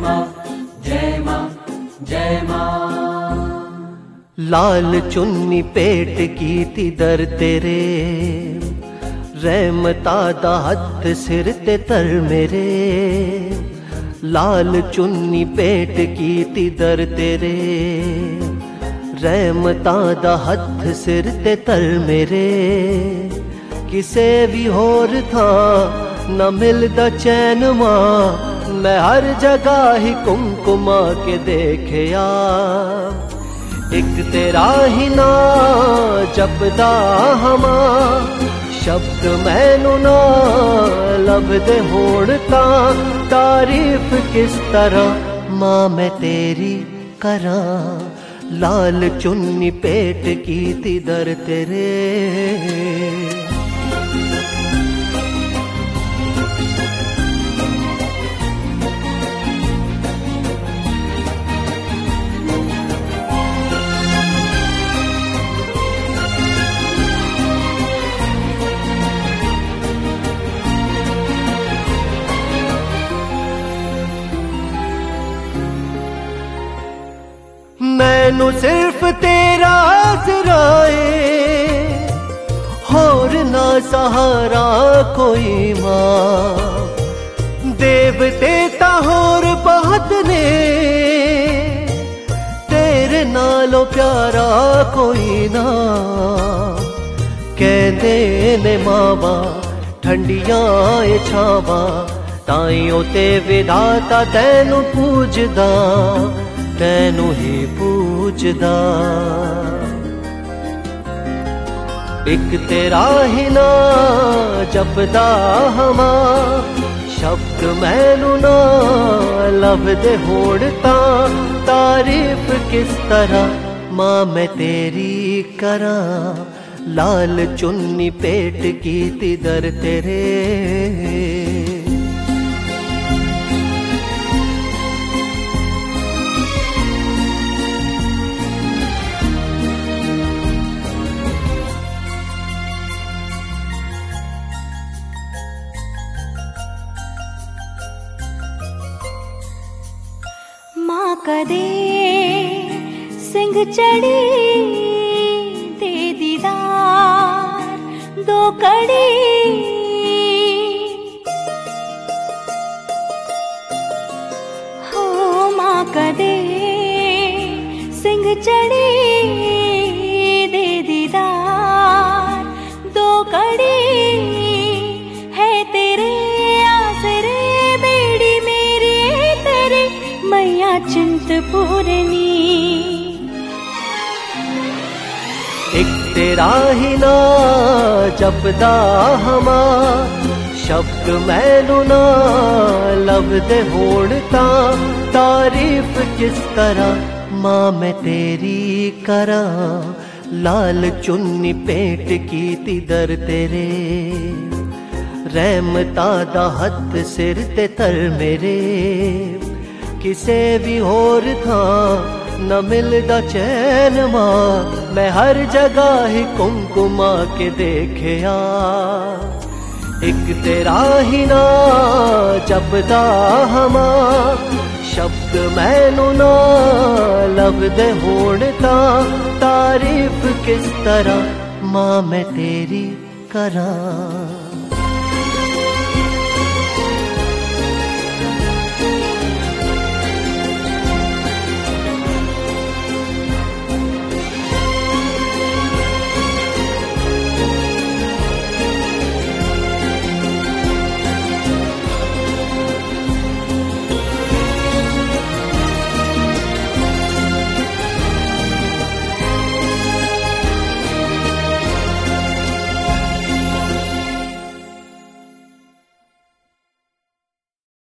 माँ जय माँ जय माँ। लाल चुन्नी पेट कीती दर तेरे, रहमता दा हथ सिर ते तर मेरे। लाल चुन्नी पेट कीती दर तेरे, रहमता दा हथ सिर ते तर मेरे। किसे भी होर था न मिलदा चैन मां, मैं हर जगह ही कुमकुमा के देखया। एक तेरा ही ना जपदा हमा, शब्द मैनू ना लभदे होण तां। तारीफ किस तरह मां मैं तेरी करां, लाल चुन्नी पेट कीती दर तेरे। मैनू सिर्फ तेरा आसराए, होर ना सहारा कोई मां। देवते ता होर बहुत ने, तेरे नालों प्यारा कोई ना। कहते ने मावा ठंडियां ए छावां, ताइयों ते विधाता तैनू पूजदा, तैनू ही पूजदा। एक तेरा ही ना जपदा हमा, शब्द मैनू ना लभदे होण तां। तारीफ किस तरह मां मैं तेरी करां, लाल चुन्नी पेट कीती दर तेरे। माँ कदे सिंह चढ़ी दे दीदार दो कड़ी। हो माँ कदे सिंह चढ़ी दे दीदार दो कड़ी। है तेरे आसरे बेड़ी मेरी तेरी मैया चिंतपूर्णी। एक तेरा ही ना जपदा हमा, शब्द मैनू ना लभदे होण तां। तारीफ किस तरह मां मैं तेरी करां, लाल चुन्नी पेट कीती दर तेरे। रहमता दा हथ सिर ते तर मेरे। किसे भी होर था न मिलदा चैन मां, मैं हर जगह ही कुमकुमा के देखया। एक तेरा ही ना जपदा हमा, शब्द मैनू ना लभदे होण तां। तारीफ किस तरह मां मैं तेरी करां।